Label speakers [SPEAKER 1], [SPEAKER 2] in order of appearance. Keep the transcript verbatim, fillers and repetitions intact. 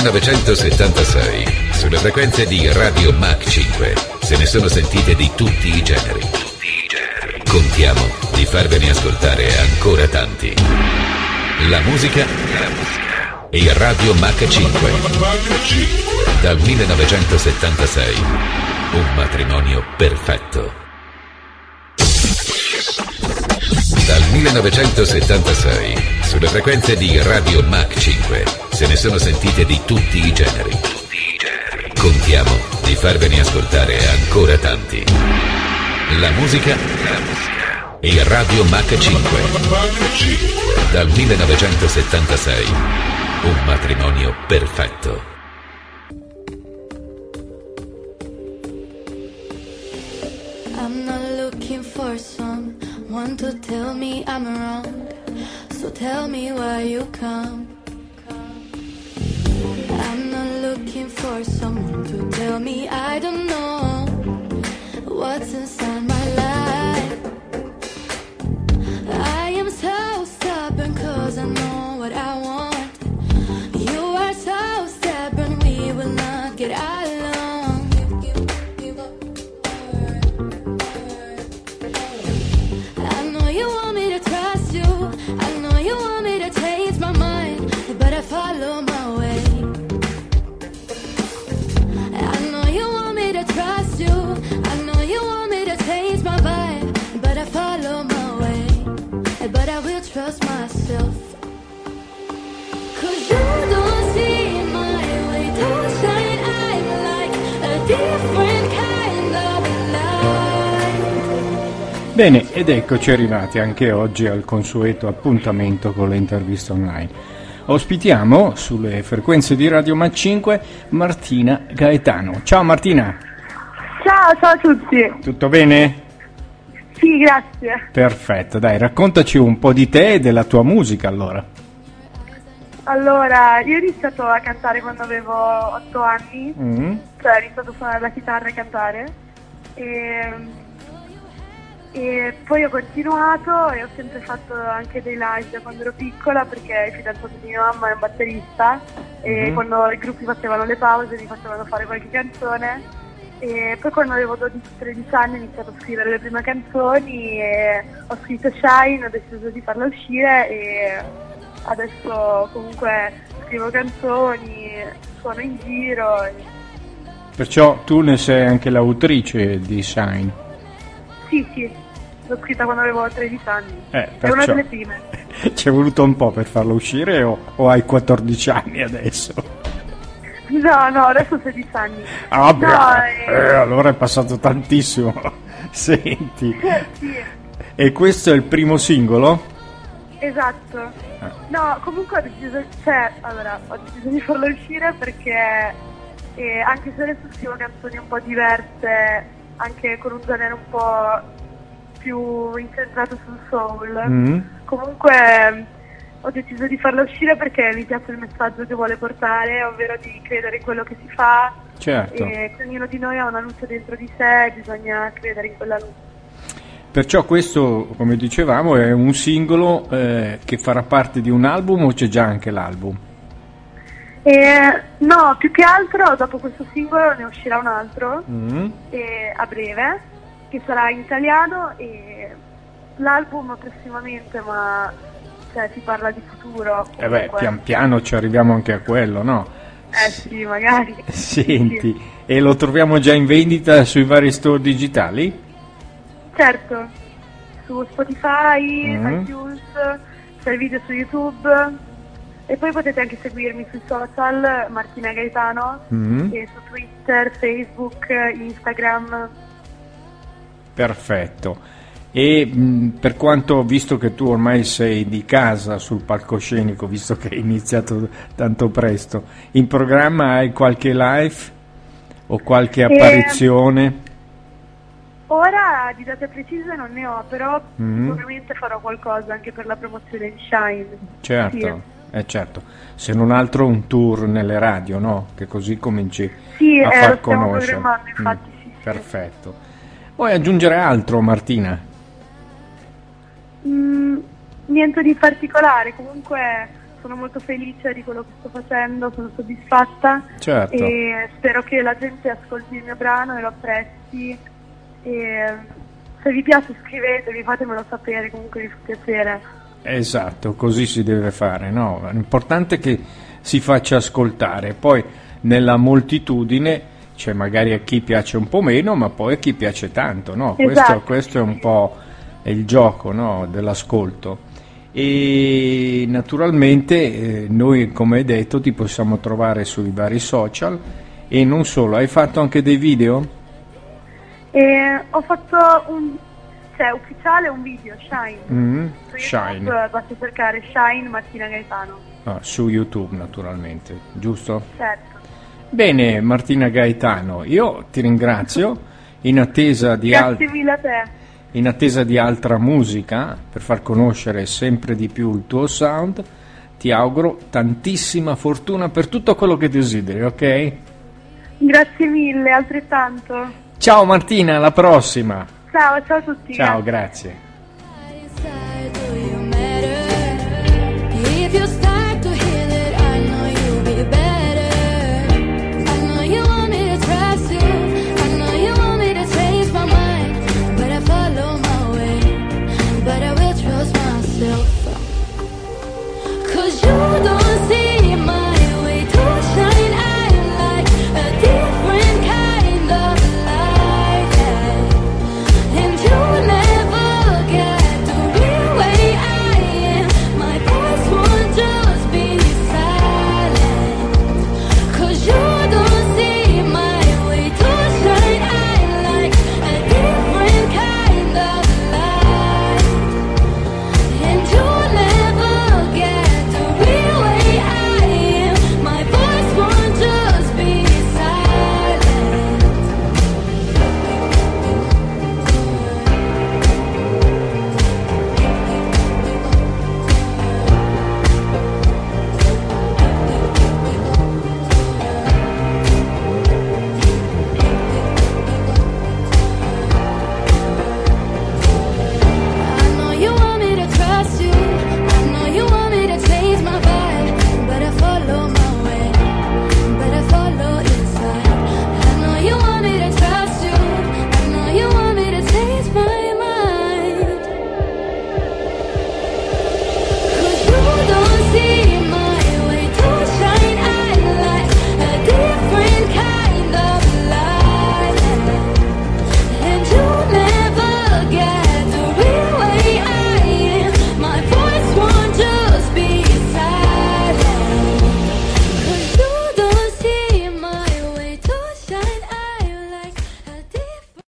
[SPEAKER 1] millenovecentosettantasei, sulle frequenze di Radio Mach cinque, se ne sono sentite di tutti i generi. Tutti i generi. Contiamo di farvene ascoltare ancora tanti. La musica, la musica e Radio Mach cinque. Dal millenovecentosettantasei, un matrimonio perfetto. Dal millenovecentosettantasei, sulle frequenze di Radio Mach cinque, se ne sono sentite di tutti i generi. Tutti i generi. Contiamo di farvene ascoltare ancora tanti. La musica, la musica e Radio Mach cinque. Dal millenovecentosettantasei, un matrimonio perfetto.
[SPEAKER 2] I'm not looking for someone to tell me I'm wrong, so tell me why you come. I'm not looking for someone to tell me I don't know what's inside my life. I am so stubborn cause I know what I want. You are so stubborn, we will not get along. I know you want me to trust you, I know you want me to change my mind, but I follow my way. I know you want me to trust you, I know you want me to change my vibe, but I follow my way, but I will trust myself. Cause you don't see my way, don't shine, I'm like a different kind of light.
[SPEAKER 3] Bene, ed eccoci arrivati anche oggi al consueto appuntamento con le interviste online. Ospitiamo sulle frequenze di Radio Mach cinque Martina Gaetano. Ciao Martina.
[SPEAKER 4] Ciao, ciao a tutti.
[SPEAKER 3] Tutto bene?
[SPEAKER 4] Sì, grazie.
[SPEAKER 3] Perfetto, dai, raccontaci un po' di te e della tua musica allora.
[SPEAKER 4] Allora, io ho iniziato a cantare quando avevo otto anni,
[SPEAKER 3] Mm.
[SPEAKER 4] cioè ho iniziato a suonare la chitarra e cantare, e, e poi ho continuato e ho sempre fatto anche dei live da quando ero piccola, perché il fidanzato di mia mamma è un batterista e
[SPEAKER 3] Mhm.
[SPEAKER 4] quando i gruppi facevano le pause mi facevano fare qualche canzone. E poi quando avevo dodici tredici anni ho iniziato a scrivere le prime canzoni e ho scritto Shine, ho deciso di farla uscire e adesso comunque scrivo canzoni, suono in giro. E...
[SPEAKER 3] Perciò tu ne sei anche l'autrice di Shine.
[SPEAKER 4] Sì, sì, l'ho scritta quando avevo tredici anni,
[SPEAKER 3] Eh,
[SPEAKER 4] è una
[SPEAKER 3] perciò
[SPEAKER 4] delle prime.
[SPEAKER 3] ci è voluto un po' per farla uscire o, o hai quattordici anni adesso?
[SPEAKER 4] No, no, adesso ho sedici anni.
[SPEAKER 3] Ah, beh,
[SPEAKER 4] No,
[SPEAKER 3] eh,
[SPEAKER 4] eh,
[SPEAKER 3] allora è passato tantissimo. Senti,
[SPEAKER 4] sì,
[SPEAKER 3] e questo è il primo singolo?
[SPEAKER 4] esatto.
[SPEAKER 3] Ah.
[SPEAKER 4] No, comunque ho deciso, cioè, allora, ho deciso di farlo uscire perché eh, anche se adesso scrivo canzoni un po' diverse, anche con un genere un po' più incentrato sul soul,
[SPEAKER 3] Mm.
[SPEAKER 4] comunque ho deciso di farla uscire perché mi piace il messaggio che vuole portare, ovvero di credere in quello che si fa,
[SPEAKER 3] Certo.
[SPEAKER 4] e che ognuno di noi ha una luce dentro di sé, bisogna credere in quella luce.
[SPEAKER 3] Perciò questo, come dicevamo, è un singolo eh, che farà parte di un album o c'è già anche l'album?
[SPEAKER 4] E, no, più che altro dopo questo singolo ne uscirà un altro
[SPEAKER 3] Mm.
[SPEAKER 4] e, a breve, che sarà in italiano, e l'album prossimamente, ma cioè, si parla di futuro.
[SPEAKER 3] Eh beh,
[SPEAKER 4] comunque.
[SPEAKER 3] pian piano ci arriviamo anche a quello, no?
[SPEAKER 4] Eh sì, magari.
[SPEAKER 3] Senti,
[SPEAKER 4] Sì.
[SPEAKER 3] e lo troviamo già in vendita sui vari store digitali?
[SPEAKER 4] Certo, su Spotify,
[SPEAKER 3] Mm.
[SPEAKER 4] iTunes, c'è il video su YouTube, e poi potete anche seguirmi sui social, Martina Gaetano,
[SPEAKER 3] Mm.
[SPEAKER 4] e su Twitter, Facebook, Instagram.
[SPEAKER 3] Perfetto. E mh, per quanto, visto che tu ormai sei di casa sul palcoscenico, visto che hai iniziato tanto presto, in programma hai qualche live o qualche apparizione?
[SPEAKER 4] Ora di date precise non ne ho, però
[SPEAKER 3] Mm.
[SPEAKER 4] sicuramente farò qualcosa anche per la promozione di Shine.
[SPEAKER 3] Certo,
[SPEAKER 4] Sì,
[SPEAKER 3] eh certo, se non altro un tour nelle radio, no? Che così cominci
[SPEAKER 4] Sì,
[SPEAKER 3] a
[SPEAKER 4] eh,
[SPEAKER 3] far
[SPEAKER 4] lo stiamo
[SPEAKER 3] conoscere.
[SPEAKER 4] programmando, infatti, sì, sì.
[SPEAKER 3] Perfetto. Vuoi aggiungere altro, Martina?
[SPEAKER 4] Mm, niente di particolare, comunque sono molto felice di quello che sto facendo, sono soddisfatta.
[SPEAKER 3] Certo.
[SPEAKER 4] E spero che la gente ascolti il mio brano e lo apprezzi. E se vi piace scrivetevi, fatemelo sapere, comunque mi fa piacere.
[SPEAKER 3] Esatto, così si deve fare, no? L'importante è che si faccia ascoltare, poi nella moltitudine c'è magari a chi piace un po' meno, ma poi a chi piace tanto, no?
[SPEAKER 4] Esatto.
[SPEAKER 3] Questo, questo è un po' il gioco, no? Dell'ascolto. E naturalmente eh, noi, come hai detto, ti possiamo trovare sui vari social e non solo. Hai fatto anche dei video?
[SPEAKER 4] E ho fatto un, cioè ufficiale un video, Shine.
[SPEAKER 3] Mm,
[SPEAKER 4] Su
[SPEAKER 3] Shine.
[SPEAKER 4] YouTube basta cercare Shine Martina Gaetano.
[SPEAKER 3] Ah, su YouTube naturalmente, giusto?
[SPEAKER 4] Certo.
[SPEAKER 3] Bene, Martina Gaetano, io ti ringrazio in attesa di al-
[SPEAKER 4] Grazie mille a te.
[SPEAKER 3] in attesa di altra musica per far conoscere sempre di più il tuo sound. Ti auguro tantissima fortuna per tutto quello che desideri, ok?
[SPEAKER 2] Grazie mille, altrettanto.
[SPEAKER 3] Ciao Martina, alla prossima.
[SPEAKER 2] Ciao, ciao a tutti.
[SPEAKER 3] Ciao, grazie.
[SPEAKER 2] If you